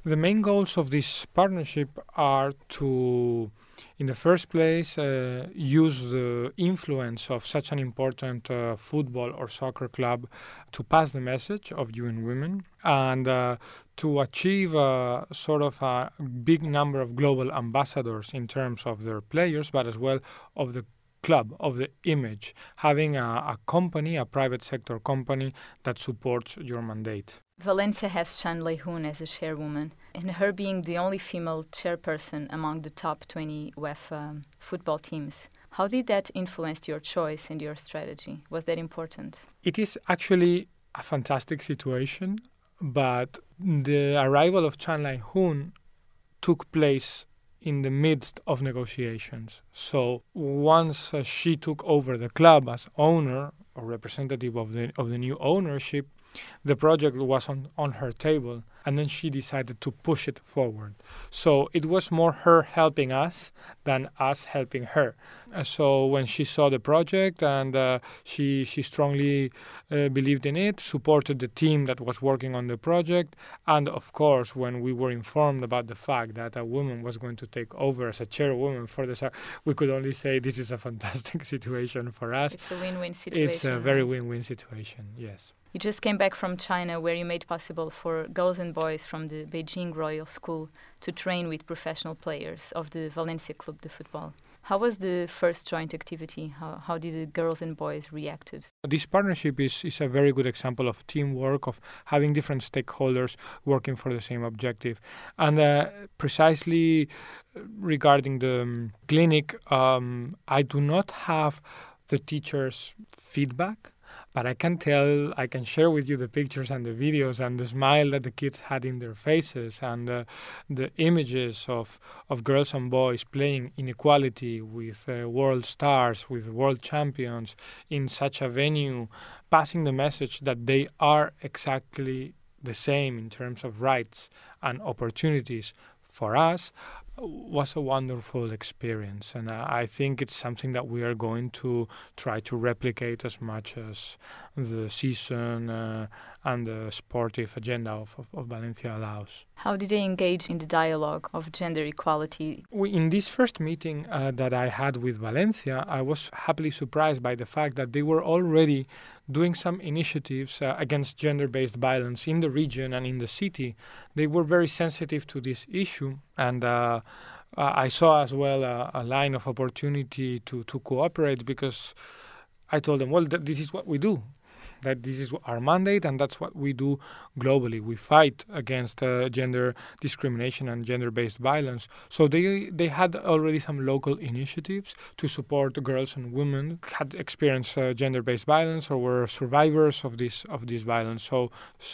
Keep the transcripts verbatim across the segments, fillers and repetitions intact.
The main goals of this partnership are to, in the first place, uh, use the influence of such an important uh, football or soccer club to pass the message of U N Women and uh, to achieve a sort of a big number of global ambassadors in terms of their players, but as well of the club, of the image, having a, a company, a private sector company that supports your mandate. Valencia has Chan Lei-Hoon as a chairwoman, and her being the only female chairperson among the top twenty UEFA football teams. How did that influence your choice and your strategy? Was that important? It is actually a fantastic situation, but the arrival of Chan Lei-Hoon took place in the midst of negotiations. So once uh, she took over the club as owner or representative of the of the new ownership, the project was on, on her table, and then she decided to push it forward. So it was more her helping us than us helping her. Uh, so when she saw the project and uh, she she strongly uh, believed in it, supported the team that was working on the project, and of course when we were informed about the fact that a woman was going to take over as a chairwoman for the we could only say this is a fantastic situation for us. It's a win-win situation. It's a very right? win-win situation, yes. You just came back from China, where you made possible for girls and boys from the Beijing Royal School to train with professional players of the Valencia Club de Football. How was the first joint activity? How, how did the girls and boys reacted? This partnership is, is a very good example of teamwork, of having different stakeholders working for the same objective. And uh, precisely regarding the um, clinic, um, I do not have the teachers' feedback. But I can tell, I can share with you the pictures and the videos and the smile that the kids had in their faces and uh, the images of, of girls and boys playing in equality with uh, world stars, with world champions in such a venue, passing the message that they are exactly the same in terms of rights and opportunities for us, was a wonderful experience, and uh, I think it's something that we are going to try to replicate as much as the season uh, and the sportive agenda of, of, of Valencia allows. How did they engage in the dialogue of gender equality? We, in this first meeting uh, that I had with Valencia, I was happily surprised by the fact that they were already doing some initiatives uh, against gender-based violence in the region and in the city. They were very sensitive to this issue, and uh, uh, I saw as well a, a line of opportunity to, to cooperate, because I told them, well, th- this is what we do. That this is our mandate, and that's what we do globally. We fight against uh, gender discrimination and gender-based violence. So they they had already some local initiatives to support girls and women had experienced uh, gender-based violence or were survivors of this of this violence. So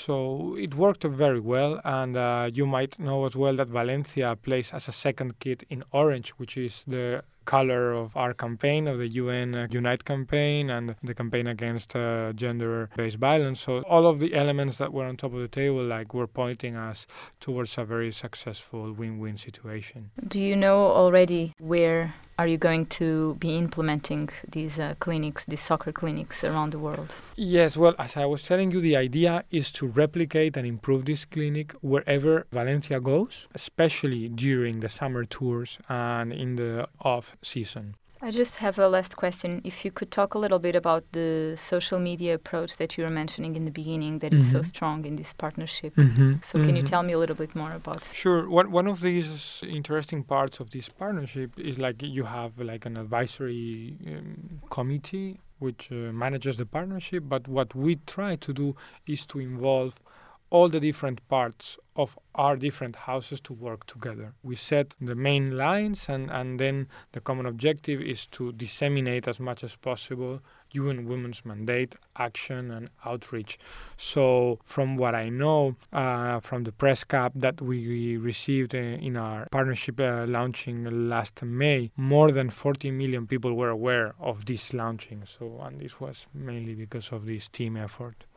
so it worked very well, and uh, you might know as well that Valencia plays as a second kit in orange, which is the color of our campaign, of the U N uh, Unite campaign and the campaign against uh, gender-based violence. So all of the elements that were on top of the table like were pointing us towards a very successful win-win situation. Do you know already where are you going to be implementing these uh, clinics, these soccer clinics around the world? Yes, well, as I was telling you, the idea is to replicate and improve this clinic wherever Valencia goes, especially during the summer tours and in the off-season. I just have a last question. If you could talk a little bit about the social media approach that you were mentioning in the beginning, that mm-hmm. is so strong in this partnership. Mm-hmm. So mm-hmm. can you tell me a little bit more about? Sure. One one of these interesting parts of this partnership is like you have like an advisory um, committee which uh, manages the partnership. But what we try to do is to involve all the different parts of our different houses to work together. We set the main lines, and, and then the common objective is to disseminate as much as possible U N Women's mandate, action, and outreach. So from what I know uh, from the press cap that we received uh, in our partnership uh, launching last May, more than forty million people were aware of this launching. So, and this was mainly because of this team effort.